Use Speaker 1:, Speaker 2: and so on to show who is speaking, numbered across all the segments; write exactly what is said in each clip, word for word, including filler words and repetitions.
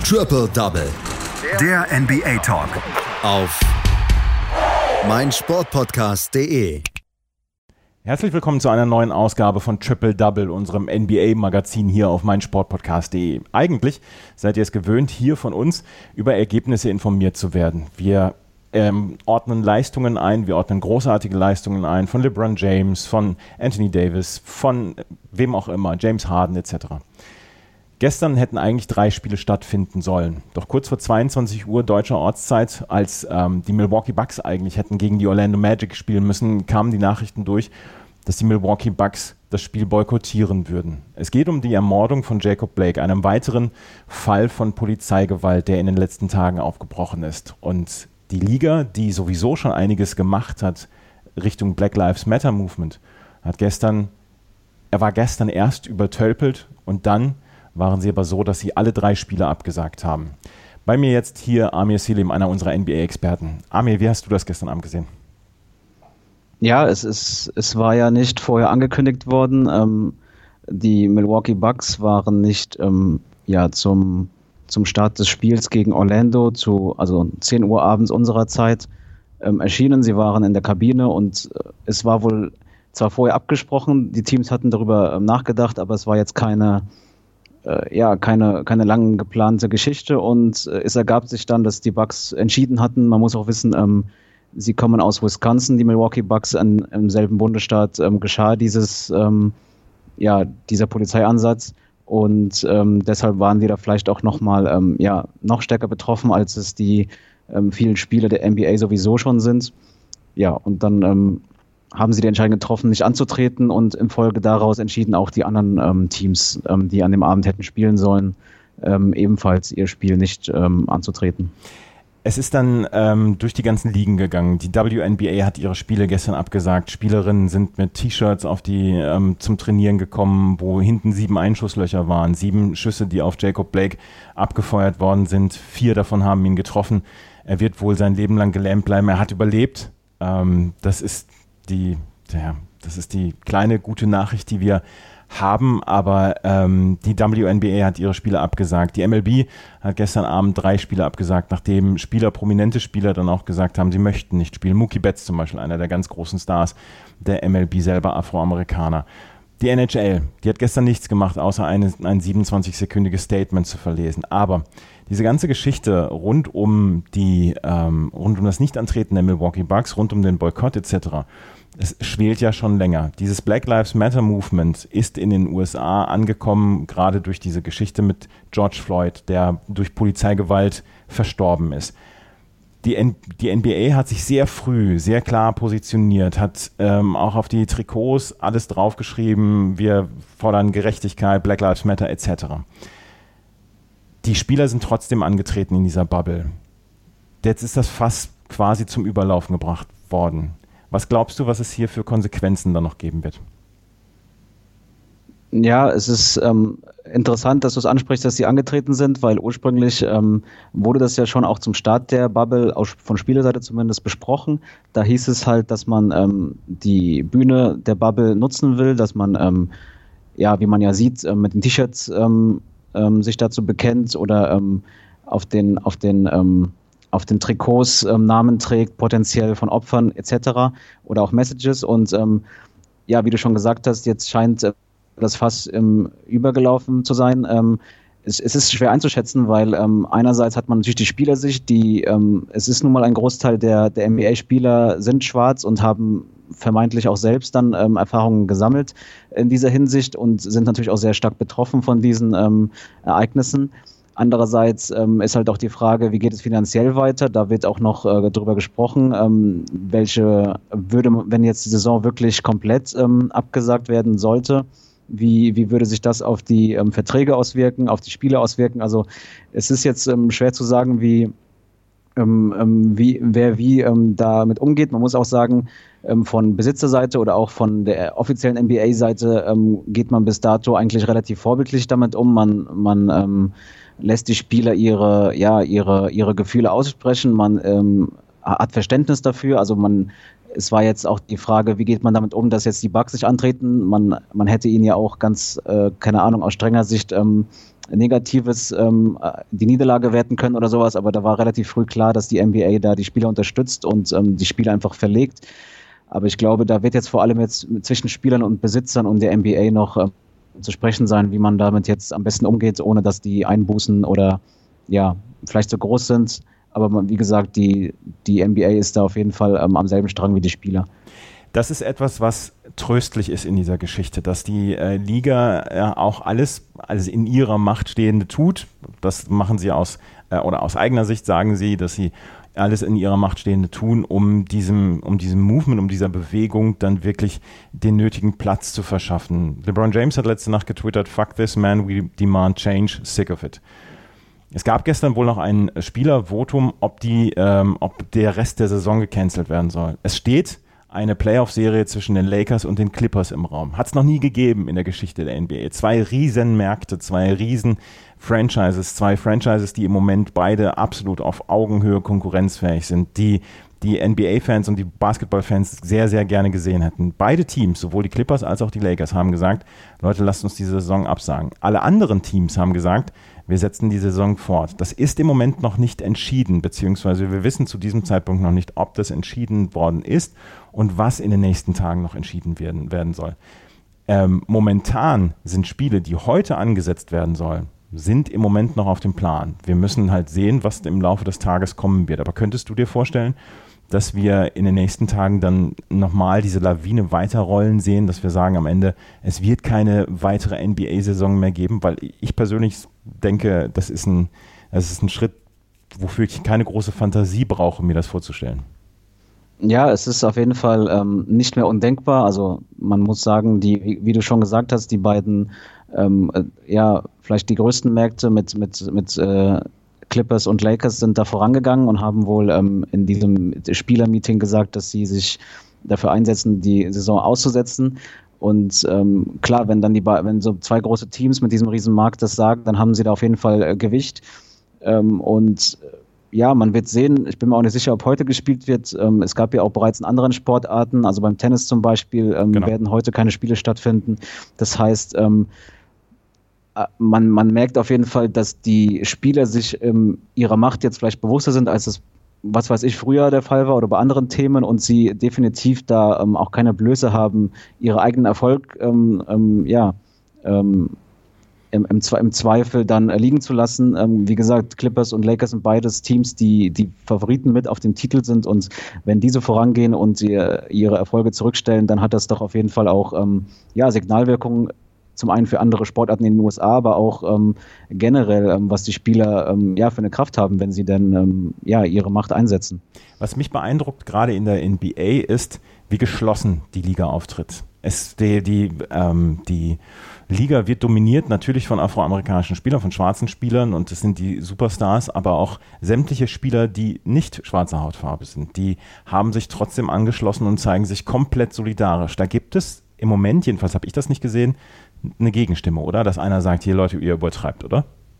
Speaker 1: Triple Double.
Speaker 2: Der N B A Talk.
Speaker 1: Auf meinsportpodcast punkt de.
Speaker 3: Herzlich willkommen zu einer neuen Ausgabe von Triple Double, unserem N B A-Magazin hier auf meinsportpodcast punkt de. Eigentlich seid ihr es gewöhnt, hier von uns über Ergebnisse informiert zu werden. Wir ähm, ordnen Leistungen ein, wir ordnen großartige Leistungen ein von LeBron James, von Anthony Davis, von wem auch immer, James Harden et cetera. Gestern hätten eigentlich drei Spiele stattfinden sollen. Doch kurz vor zweiundzwanzig Uhr deutscher Ortszeit, als ähm, die Milwaukee Bucks eigentlich hätten gegen die Orlando Magic spielen müssen, kamen die Nachrichten durch, dass die Milwaukee Bucks das Spiel boykottieren würden. Es geht um die Ermordung von Jacob Blake, einem weiteren Fall von Polizeigewalt, der in den letzten Tagen aufgebrochen ist. Und die Liga, die sowieso schon einiges gemacht hat Richtung Black Lives Matter Movement, hat gestern, er war gestern erst übertölpelt und dann waren sie aber so, dass sie alle drei Spiele abgesagt haben. Bei mir jetzt hier Amir Selim, einer unserer N B A-Experten. Amir, wie hast du das gestern Abend gesehen?
Speaker 4: Ja, es ist, es war ja nicht vorher angekündigt worden. Ähm, die Milwaukee Bucks waren nicht ähm, ja, zum, zum Start des Spiels gegen Orlando, zu, also zehn Uhr abends unserer Zeit, ähm, erschienen. Sie waren in der Kabine und äh, es war wohl zwar vorher abgesprochen, die Teams hatten darüber ähm, nachgedacht, aber es war jetzt keine ja, keine, keine lang geplante Geschichte und äh, es ergab sich dann, dass die Bucks entschieden hatten. Man muss auch wissen, ähm, sie kommen aus Wisconsin, die Milwaukee Bucks, an, im selben Bundesstaat ähm, geschah dieses, ähm, ja, dieser Polizeiansatz und ähm, deshalb waren die da vielleicht auch nochmal, ähm, ja, noch stärker betroffen, als es die ähm, vielen Spieler der N B A sowieso schon sind. Ja, und dann ähm, haben sie die Entscheidung getroffen, nicht anzutreten und in Folge daraus entschieden auch die anderen ähm, Teams, ähm, die an dem Abend hätten spielen sollen, ähm, ebenfalls ihr Spiel nicht ähm, anzutreten.
Speaker 3: Es ist dann ähm, durch die ganzen Ligen gegangen. Die W N B A hat ihre Spiele gestern abgesagt. Spielerinnen sind mit T-Shirts auf die ähm, zum Trainieren gekommen, wo hinten sieben Einschusslöcher waren. Sieben Schüsse, die auf Jacob Blake abgefeuert worden sind. Vier davon haben ihn getroffen. Er wird wohl sein Leben lang gelähmt bleiben. Er hat überlebt. Ähm, das ist Die, ja, das ist die kleine gute Nachricht, die wir haben, aber ähm, die W N B A hat ihre Spiele abgesagt. Die M L B hat gestern Abend drei Spiele abgesagt, nachdem Spieler, prominente Spieler dann auch gesagt haben, sie möchten nicht spielen. Mookie Betts zum Beispiel, einer der ganz großen Stars der M L B, selber Afroamerikaner. Die N H L, die hat gestern nichts gemacht, außer eine, ein siebenundzwanzig-sekündiges Statement zu verlesen. Aber diese ganze Geschichte rund um die, ähm, rund um das Nichtantreten der Milwaukee Bucks, rund um den Boykott et cetera, es schwelt ja schon länger. Dieses Black Lives Matter Movement ist in den U S A angekommen, gerade durch diese Geschichte mit George Floyd, der durch Polizeigewalt verstorben ist. Die, N- die N B A hat sich sehr früh, sehr klar positioniert, hat ähm, auch auf die Trikots alles draufgeschrieben, wir fordern Gerechtigkeit, Black Lives Matter et cetera. Die Spieler sind trotzdem angetreten in dieser Bubble. Jetzt ist das Fass quasi zum Überlaufen gebracht worden. Was glaubst du, was es hier für Konsequenzen dann noch geben wird?
Speaker 4: Ja, es ist ähm, interessant, dass du es ansprichst, dass sie angetreten sind, weil ursprünglich ähm, wurde das ja schon auch zum Start der Bubble, auch von Spielerseite zumindest, besprochen. Da hieß es halt, dass man ähm, die Bühne der Bubble nutzen will, dass man, ähm, ja, wie man ja sieht, äh, mit den T-Shirts ähm, ähm, sich dazu bekennt oder ähm, auf den, auf den ähm, auf den Trikots ähm, Namen trägt, potenziell von Opfern et cetera oder auch Messages und ähm, ja, wie du schon gesagt hast, jetzt scheint äh, das Fass ähm, übergelaufen zu sein. Ähm, es, es ist schwer einzuschätzen, weil ähm, einerseits hat man natürlich die Spielersicht, die ähm, es ist nun mal ein Großteil der, der N B A-Spieler sind schwarz und haben vermeintlich auch selbst dann ähm, Erfahrungen gesammelt in dieser Hinsicht und sind natürlich auch sehr stark betroffen von diesen ähm, Ereignissen. Andererseits ähm, ist halt auch die Frage, wie geht es finanziell weiter? Da wird auch noch äh, darüber gesprochen, ähm, welche würde, wenn jetzt die Saison wirklich komplett ähm, abgesagt werden sollte, wie, wie würde sich das auf die ähm, Verträge auswirken, auf die Spieler auswirken? Also es ist jetzt ähm, schwer zu sagen, wie, ähm, ähm, wie wer wie ähm, damit umgeht. Man muss auch sagen, ähm, von Besitzerseite oder auch von der offiziellen N B A-Seite ähm, geht man bis dato eigentlich relativ vorbildlich damit um. Man, man ähm, lässt die Spieler ihre, ja, ihre, ihre Gefühle aussprechen, man ähm, hat Verständnis dafür, also man, es war jetzt auch die Frage, wie geht man damit um, dass jetzt die Bucks sich antreten, man, man hätte ihnen ja auch ganz, äh, keine Ahnung, aus strenger Sicht ähm, Negatives, ähm, die Niederlage werten können oder sowas, aber da war relativ früh klar, dass die N B A da die Spieler unterstützt und ähm, die Spieler einfach verlegt. Aber ich glaube, da wird jetzt vor allem jetzt zwischen Spielern und Besitzern und der N B A noch äh, zu sprechen sein, wie man damit jetzt am besten umgeht, ohne dass die Einbußen oder ja, vielleicht so groß sind. Aber man, wie gesagt, die, die N B A ist da auf jeden Fall ähm, am selben Strang wie die Spieler.
Speaker 3: Das ist etwas, was tröstlich ist in dieser Geschichte, dass die äh, Liga äh, auch alles, alles in ihrer Macht Stehende tut. Das machen sie aus, äh, oder aus eigener Sicht sagen sie, dass sie alles in ihrer Macht Stehende tun, um diesem, um diesem Movement, um dieser Bewegung dann wirklich den nötigen Platz zu verschaffen. LeBron James hat letzte Nacht getwittert, "Fuck this man, we demand change, sick of it." Es gab gestern wohl noch ein Spielervotum, ob, die, ähm, ob der Rest der Saison gecancelt werden soll. Es steht eine Playoff-Serie zwischen den Lakers und den Clippers im Raum. Hat es noch nie gegeben in der Geschichte der N B A. Zwei Riesenmärkte, zwei Riesen-Franchises, zwei Franchises, die im Moment beide absolut auf Augenhöhe konkurrenzfähig sind, die die N B A-Fans und die Basketball-Fans sehr, sehr gerne gesehen hätten. Beide Teams, sowohl die Clippers als auch die Lakers, haben gesagt, Leute, lasst uns diese Saison absagen. Alle anderen Teams haben gesagt, wir setzen die Saison fort. Das ist im Moment noch nicht entschieden, beziehungsweise wir wissen zu diesem Zeitpunkt noch nicht, ob das entschieden worden ist und was in den nächsten Tagen noch entschieden werden, werden soll. Ähm, momentan sind Spiele, die heute angesetzt werden sollen, sind im Moment noch auf dem Plan. Wir müssen halt sehen, was im Laufe des Tages kommen wird. Aber könntest du dir vorstellen, dass wir in den nächsten Tagen dann nochmal diese Lawine weiterrollen sehen, dass wir sagen am Ende, es wird keine weitere N B A-Saison mehr geben, weil ich persönlich denke, das ist ein, das ist ein Schritt, wofür ich keine große Fantasie brauche, mir das vorzustellen.
Speaker 4: Ja, es ist auf jeden Fall ähm, nicht mehr undenkbar. Also man muss sagen, die, wie, wie du schon gesagt hast, die beiden, ähm, äh, ja, vielleicht die größten Märkte mit, mit, mit äh, Clippers und Lakers sind da vorangegangen und haben wohl ähm, in diesem Spielermeeting gesagt, dass sie sich dafür einsetzen, die Saison auszusetzen. Und ähm, klar, wenn dann die wenn so zwei große Teams mit diesem riesen Markt das sagen, dann haben sie da auf jeden Fall äh, Gewicht. Ähm, und äh, ja, man wird sehen, ich bin mir auch nicht sicher, ob heute gespielt wird. Ähm, es gab ja auch bereits in anderen Sportarten, also beim Tennis zum Beispiel, ähm, genau. werden heute keine Spiele stattfinden. Das heißt, ähm, Man, man merkt auf jeden Fall, dass die Spieler sich ähm, ihrer Macht jetzt vielleicht bewusster sind, als es, was weiß ich, früher der Fall war oder bei anderen Themen und sie definitiv da ähm, auch keine Blöße haben, ihren eigenen Erfolg ähm, ähm, ja, ähm, im, im, im Zweifel dann äh, liegen zu lassen. Ähm, wie gesagt, Clippers und Lakers sind beides Teams, die die Favoriten mit auf dem Titel sind und wenn diese vorangehen und sie, ihre Erfolge zurückstellen, dann hat das doch auf jeden Fall auch ähm, ja, Signalwirkungen. Zum einen für andere Sportarten in den U S A, aber auch ähm, generell, ähm, was die Spieler ähm, ja, für eine Kraft haben, wenn sie denn ähm, ja, ihre Macht einsetzen.
Speaker 3: Was mich beeindruckt, gerade in der N B A, ist, wie geschlossen die Liga auftritt. Es, die, die, ähm, die Liga wird dominiert natürlich von afroamerikanischen Spielern, von schwarzen Spielern und es sind die Superstars, aber auch sämtliche Spieler, die nicht schwarzer Hautfarbe sind, die haben sich trotzdem angeschlossen und zeigen sich komplett solidarisch. Da gibt es im Moment, jedenfalls habe ich das nicht gesehen, eine Gegenstimme, oder? Dass einer sagt, hier Leute, ihr übertreibt, oder?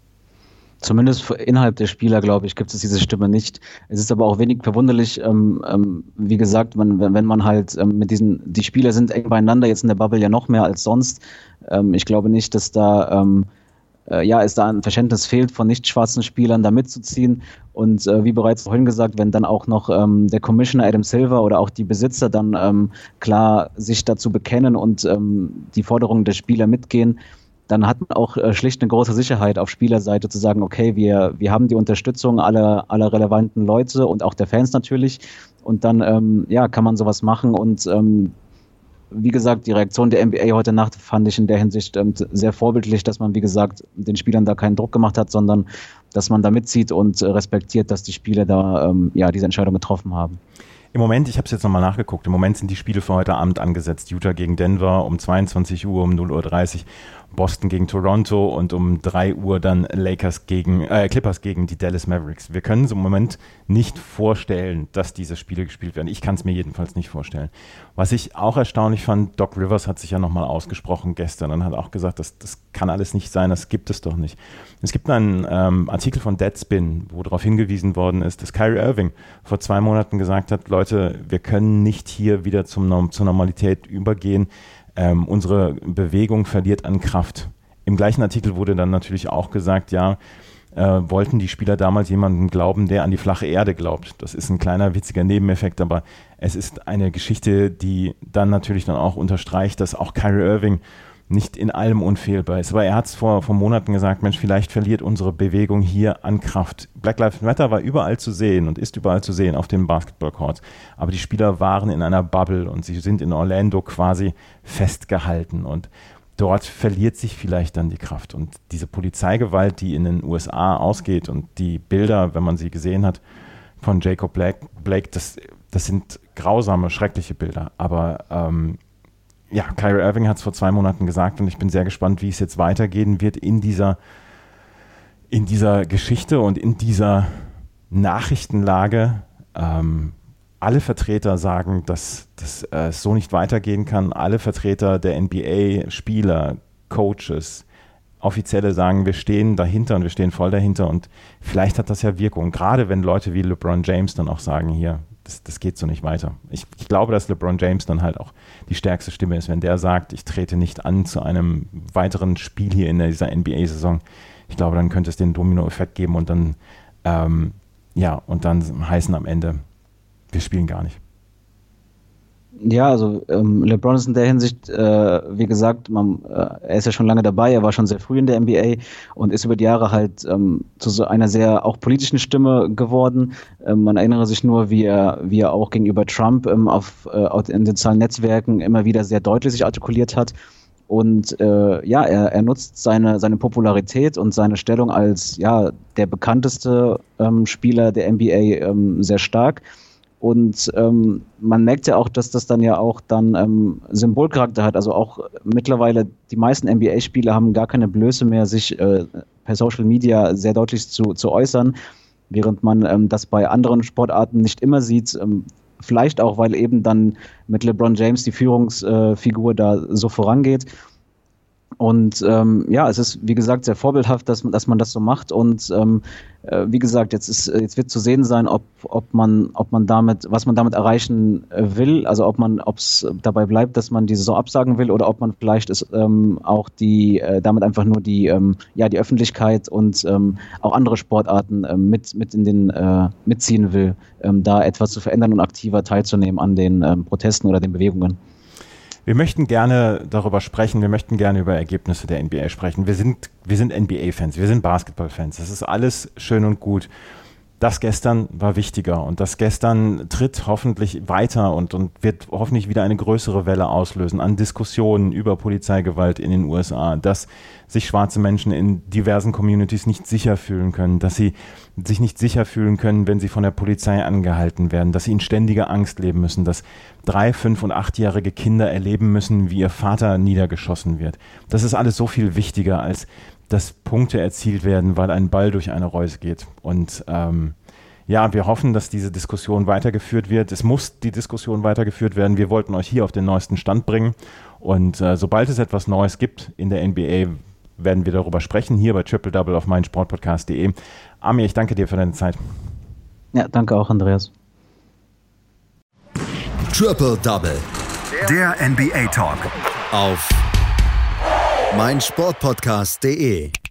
Speaker 4: Zumindest innerhalb der Spieler, glaube ich, gibt es diese Stimme nicht. Es ist aber auch wenig verwunderlich, ähm, ähm, wie gesagt, man, wenn man halt ähm, mit diesen, die Spieler sind eng beieinander, jetzt in der Bubble ja noch mehr als sonst. Ähm, ich glaube nicht, dass da ähm, äh, ja, es da ein Verständnis fehlt, von nicht schwarzen Spielern da mitzuziehen. Und äh, wie bereits vorhin gesagt, wenn dann auch noch ähm, der Commissioner Adam Silver oder auch die Besitzer dann ähm, klar sich dazu bekennen und ähm, die Forderungen der Spieler mitgehen, dann hat man auch äh, schlicht eine große Sicherheit auf Spielerseite zu sagen, okay, wir, wir haben die Unterstützung aller, aller relevanten Leute und auch der Fans natürlich. Und dann ähm, ja, kann man sowas machen und ähm, wie gesagt, die Reaktion der N B A heute Nacht fand ich in der Hinsicht ähm, sehr vorbildlich, dass man, wie gesagt, den Spielern da keinen Druck gemacht hat, sondern dass man da mitzieht und äh, respektiert, dass die Spieler da ähm, ja, diese Entscheidung getroffen haben.
Speaker 3: Im Moment, ich habe es jetzt nochmal nachgeguckt, im Moment sind die Spiele für heute Abend angesetzt. Utah gegen Denver um zweiundzwanzig Uhr, um null Uhr dreißig, Boston gegen Toronto und um drei Uhr dann Lakers gegen, äh, Clippers gegen die Dallas Mavericks. Wir können es im Moment nicht vorstellen, dass diese Spiele gespielt werden. Ich kann es mir jedenfalls nicht vorstellen. Was ich auch erstaunlich fand, Doc Rivers hat sich ja nochmal ausgesprochen gestern und hat auch gesagt, das, das kann alles nicht sein, das gibt es doch nicht. Es gibt einen ähm, Artikel von Deadspin, wo darauf hingewiesen worden ist, dass Kyrie Irving vor zwei Monaten gesagt hat, Leute, wir können nicht hier wieder zum, zur Normalität übergehen. Ähm, unsere Bewegung verliert an Kraft. im gleichen Artikel wurde dann natürlich auch gesagt, ja, äh, wollten die Spieler damals jemanden glauben, der an die flache Erde glaubt. Das ist ein kleiner witziger Nebeneffekt, aber es ist eine Geschichte, die dann natürlich dann auch unterstreicht, dass auch Kyrie Irving nicht in allem unfehlbar ist. Aber er hat es vor, vor Monaten gesagt, Mensch, vielleicht verliert unsere Bewegung hier an Kraft. Black Lives Matter war überall zu sehen und ist überall zu sehen auf den Basketballcourts. Aber die Spieler waren in einer Bubble und sie sind in Orlando quasi festgehalten. Und dort verliert sich vielleicht dann die Kraft. Und diese Polizeigewalt, die in den U S A ausgeht und die Bilder, wenn man sie gesehen hat, von Jacob Blake, Blake das, das sind grausame, schreckliche Bilder. Aber ähm, ja, Kyrie Irving hat es vor zwei Monaten gesagt und ich bin sehr gespannt, wie es jetzt weitergehen wird in dieser, in dieser Geschichte und in dieser Nachrichtenlage. Ähm, alle Vertreter sagen, dass das äh, so nicht weitergehen kann. Alle Vertreter der N B A, Spieler, Coaches, Offizielle sagen, wir stehen dahinter und wir stehen voll dahinter und vielleicht hat das ja Wirkung. Gerade wenn Leute wie LeBron James dann auch sagen, hier, Das, das geht so nicht weiter. Ich, ich glaube, dass LeBron James dann halt auch die stärkste Stimme ist, wenn der sagt, ich trete nicht an zu einem weiteren Spiel hier in dieser N B A-Saison. Ich glaube, dann könnte es den Domino-Effekt geben und dann, ähm, ja, und dann heißen am Ende, wir spielen gar nicht.
Speaker 4: Ja, also ähm, LeBron ist in der Hinsicht, äh, wie gesagt, man, äh, er ist ja schon lange dabei, er war schon sehr früh in der N B A und ist über die Jahre halt ähm, zu so einer sehr auch politischen Stimme geworden. Ähm, man erinnere sich nur, wie er, wie er auch gegenüber Trump ähm, auf, äh, in den sozialen Netzwerken immer wieder sehr deutlich sich artikuliert hat. Und äh, ja, er, er nutzt seine, seine Popularität und seine Stellung als ja der bekannteste ähm, Spieler der N B A ähm, sehr stark. Und ähm, man merkt ja auch, dass das dann ja auch dann ähm, Symbolcharakter hat. Also auch mittlerweile die meisten N B A-Spieler haben gar keine Blöße mehr, sich äh, per Social Media sehr deutlich zu, zu äußern, während man ähm, das bei anderen Sportarten nicht immer sieht. Ähm, vielleicht auch, weil eben dann mit LeBron James die Führungsfigur äh, da so vorangeht. Und ähm, ja, es ist, wie gesagt, sehr vorbildhaft, dass man, dass man das so macht. Und ähm, äh, wie gesagt, jetzt ist, jetzt wird zu sehen sein, ob, ob man, ob man damit, was man damit erreichen will. Also ob man, ob es dabei bleibt, dass man die Saison absagen will, oder ob man vielleicht es ähm, auch die, äh, damit einfach nur die, ähm, ja, die Öffentlichkeit und ähm, auch andere Sportarten ähm, mit, mit in den äh, mitziehen will, ähm, da etwas zu verändern und aktiver teilzunehmen an den ähm, Protesten oder den Bewegungen.
Speaker 3: Wir möchten gerne darüber sprechen, wir möchten gerne über Ergebnisse der N B A sprechen. Wir sind, wir sind N B A-Fans, wir sind Basketball-Fans. Das ist alles schön und gut. Das gestern war wichtiger und das gestern tritt hoffentlich weiter und, und wird hoffentlich wieder eine größere Welle auslösen an Diskussionen über Polizeigewalt in den U S A, dass sich schwarze Menschen in diversen Communities nicht sicher fühlen können, dass sie sich nicht sicher fühlen können, wenn sie von der Polizei angehalten werden, dass sie in ständiger Angst leben müssen, dass drei-, fünf- und achtjährige Kinder erleben müssen, wie ihr Vater niedergeschossen wird. Das ist alles so viel wichtiger, als dass Punkte erzielt werden, weil ein Ball durch eine Reuse geht. Und ähm, ja, wir hoffen, dass diese Diskussion weitergeführt wird. Es muss die Diskussion weitergeführt werden. Wir wollten euch hier auf den neuesten Stand bringen. Und äh, sobald es etwas Neues gibt in der N B A, werden wir darüber sprechen, hier bei Triple Double auf meinsportpodcast punkt de. Amir, ich danke dir für deine Zeit.
Speaker 4: Ja, danke auch, Andreas.
Speaker 1: Triple Double.
Speaker 2: Der N B A Talk.
Speaker 1: Auf meinsportpodcast punkt de.